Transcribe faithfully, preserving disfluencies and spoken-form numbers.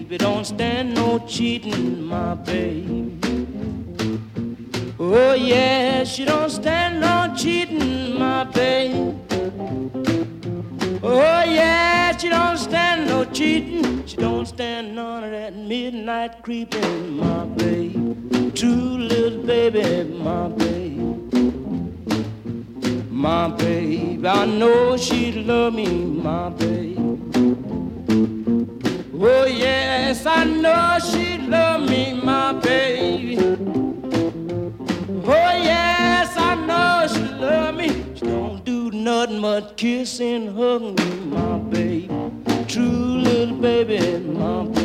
baby don't stand no cheating, my baby. Oh yeah, she don't stand no cheating, my baby. Oh yeah, she don't stand no cheating. She don't stand none of that midnight creeping, my baby. True little baby, my baby. My baby, I know she'd love me, my baby. Oh yes, I know she'd love me, my baby. Oh yes, I know she love me. She don't do nothing but kiss and hug me, my baby. True little baby, my baby.